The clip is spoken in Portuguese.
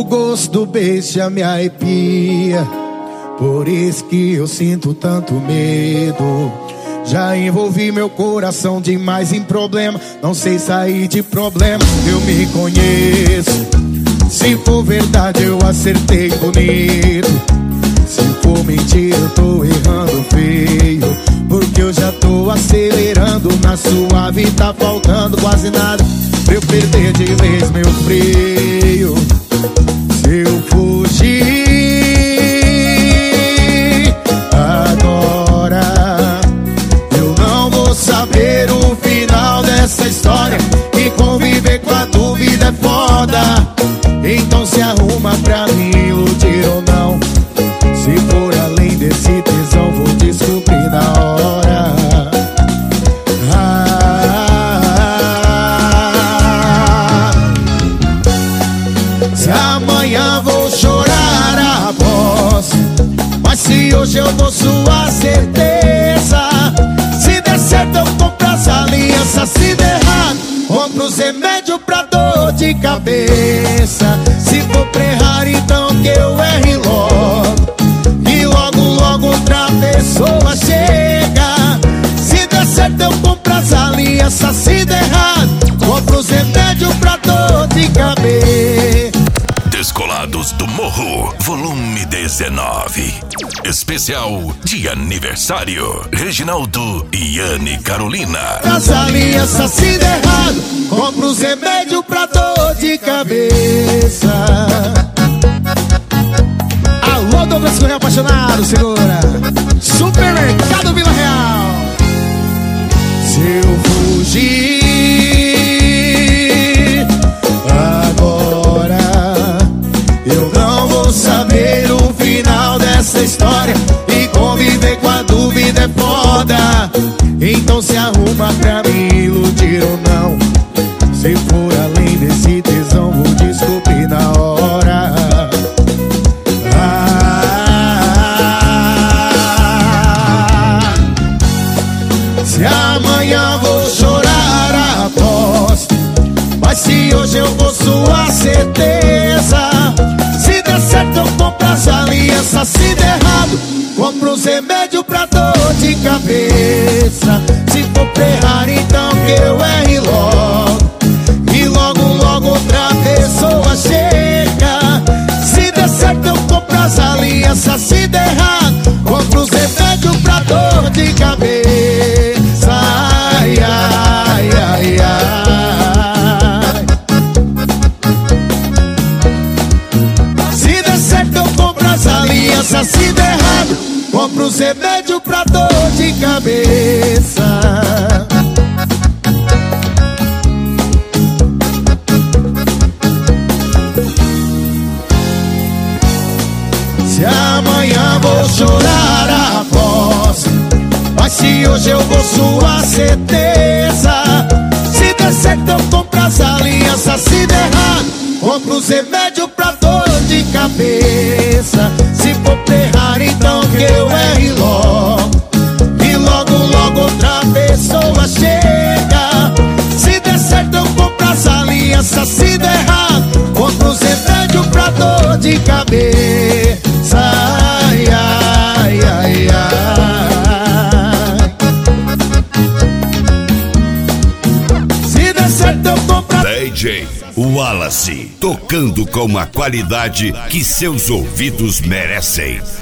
gosto do beijo já me arrepia, por isso que eu sinto tanto medo. Já envolvi meu coração demais em problema, não sei sair de problema. Eu me conheço, se for verdade eu acertei bonito. Se for mentira eu tô errando feio, porque eu já tô acelerando. Na suave tá faltando quase nada pra eu perder de vez meu freio. Se eu fugir agora, eu não vou saber o final dessa história. E conviver com a dúvida é foda. Então se arruma pra me iludir ou não. Se for além desse tesão, vou descobrir na hora. Se amanhã vou chorar após, mas se hoje eu vou sua certeza. Se der certo eu compro as alianças, se der errado compro os remédios pra dor de cabeça. Se for pra errar então que eu erre logo, e logo logo outra pessoa chega. Se der certo eu compro as alianças, se der errado compro os remédios pra dor de cabeça. Descolados do Morro, volume 19. Especial de aniversário. Reginaldo e Anne Carolina. As alianças, se der errado compro os remédios pra dor de cabeça. Alô, Douglas Correia apaixonado, segura. Supermercado Vila Real. Se eu fugir agora, eu não vou saber o final dessa história. E conviver com a dúvida é foda. Então se arruma pra me iludir ou não. Se for além desse tesão, vou descobrir na hora. Se amanhã vou chorar após, mas se hoje eu vou sua certeza. Se der certo eu compro as alianças, se der errado compro os remédios pra dor de cabeça. Se for pra errar então que eu erre logo, e logo logo outra pessoa chega. Se der certo eu compro as alianças, se der errado compro os remédios pra dor de cabeça. Ai, ai, ai, ai. Se der certo eu compro as alianças, se der errado compro os remédios pra dor de cabeça. Se amanhã vou chorar após, mas se hoje eu vou sua certeza. Se der certo eu compro as alianças, se der errado compro os remédios pra dor de cabeça. Se for pra errar então que eu erre logo, e logo logo outra pessoa chega. Se der certo eu compro as alianças, se der errado compro os remédios pra dor de cabeça. Ai, ai, ai, ai. Se der certo eu compro DJ Wallace, tocando com a qualidade que seus ouvidos merecem.